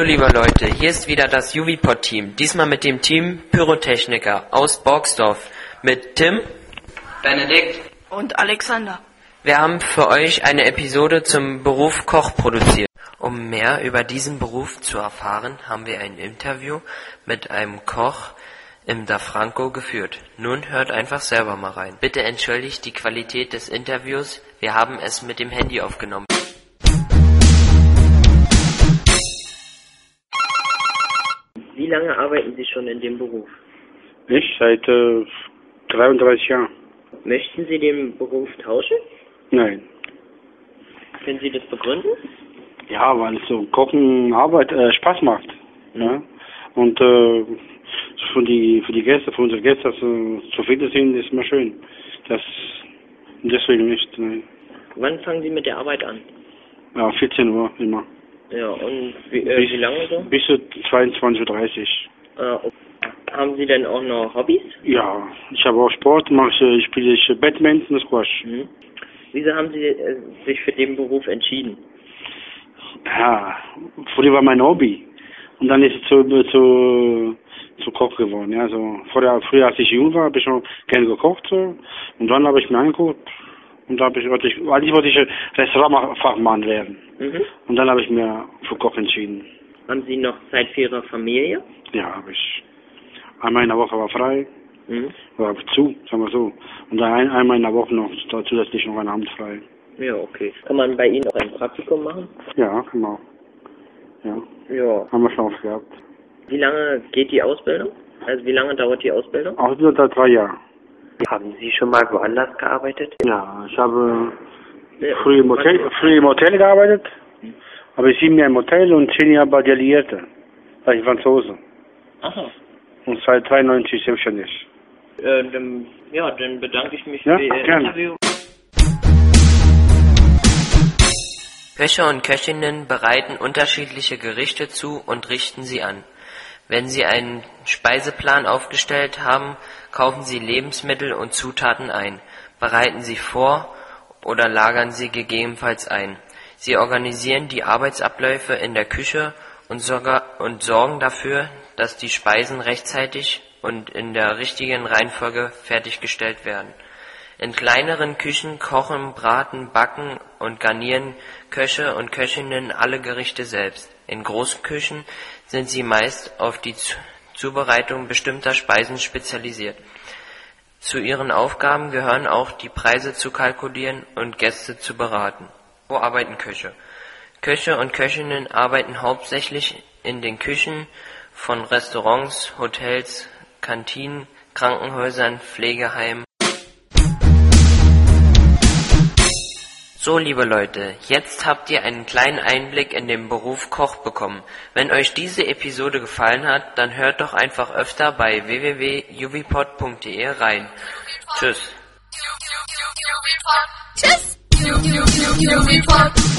Hallo liebe Leute, hier ist wieder das Juvipod-Team, diesmal mit dem Team Pyrotechniker aus Borgsdorf, mit Tim, Benedikt und Alexander. Wir haben für euch eine Episode zum Beruf Koch produziert. Um mehr über diesen Beruf zu erfahren, haben wir ein Interview mit einem Koch im Da Franco geführt. Nun hört einfach selber mal rein. Bitte entschuldigt die Qualität des Interviews, wir haben es mit dem Handy aufgenommen. Wie lange arbeiten Sie schon in dem Beruf? Ich seit 33 Jahren. Möchten Sie den Beruf tauschen? Nein. Können Sie das begründen? Ja, weil so Kochen Arbeit Spaß macht. Ja. Und für die Gäste, für unsere Gäste, dass zufrieden sind, ist immer schön. Deswegen nicht. Nein. Wann fangen Sie mit der Arbeit an? Ja, 14 Uhr immer. Ja, und wie lange so? Bis zu 22:30 Uhr. Okay. Haben Sie denn auch noch Hobbys? Ja, ich habe auch Sport, spiele ich Badminton, Squash. Wieso haben Sie sich für den Beruf entschieden? Ja, früher war mein Hobby. Und dann ist es zu Koch geworden. Ja, so früher als ich jung war, habe ich schon gerne gekocht. So. Und dann habe ich mir angeguckt. Und da eigentlich wollte ich Restaurantfachmann werden. Und dann habe ich mir für Koch entschieden. Haben Sie noch Zeit für Ihre Familie? Ja, habe ich. Einmal in der Woche war frei. War sagen wir so. Und dann einmal in der Woche noch zusätzlich noch ein Abend frei. Ja, okay. Kann man bei Ihnen auch ein Praktikum machen? Ja, kann man auch. Ja. Haben wir schon oft gehabt. Wie lange geht die Ausbildung? Also wie lange dauert die Ausbildung? Ausbildung dauert 3 Jahre. Haben Sie schon mal woanders gearbeitet? Ja, ich habe früher im Hotel gearbeitet. Aber 7 Jahre im Hotel und 10 Jahre bei der Liette. Weil ich Franzose. Aha. Und seit 93 selbstständig. Dann bedanke ich mich ja, für Ihr gerne. Interview. Köche und Köchinnen bereiten unterschiedliche Gerichte zu und richten sie an. Wenn sie einen Speiseplan aufgestellt haben, kaufen sie Lebensmittel und Zutaten ein, bereiten sie vor oder lagern sie gegebenenfalls ein. Sie organisieren die Arbeitsabläufe in der Küche und sorgen dafür, dass die Speisen rechtzeitig und in der richtigen Reihenfolge fertiggestellt werden. In kleineren Küchen kochen, braten, backen und garnieren Köche und Köchinnen alle Gerichte selbst. In großen Küchen sind sie meist auf die Zubereitung bestimmter Speisen spezialisiert. Zu ihren Aufgaben gehören auch die Preise zu kalkulieren und Gäste zu beraten. Wo arbeiten Köche? Köche und Köchinnen arbeiten hauptsächlich in den Küchen von Restaurants, Hotels, Kantinen, Krankenhäusern, Pflegeheimen. So, liebe Leute, jetzt habt ihr einen kleinen Einblick in den Beruf Koch bekommen. Wenn euch diese Episode gefallen hat, dann hört doch einfach öfter bei www.juvipod.de rein. Tschüss. Tschüss.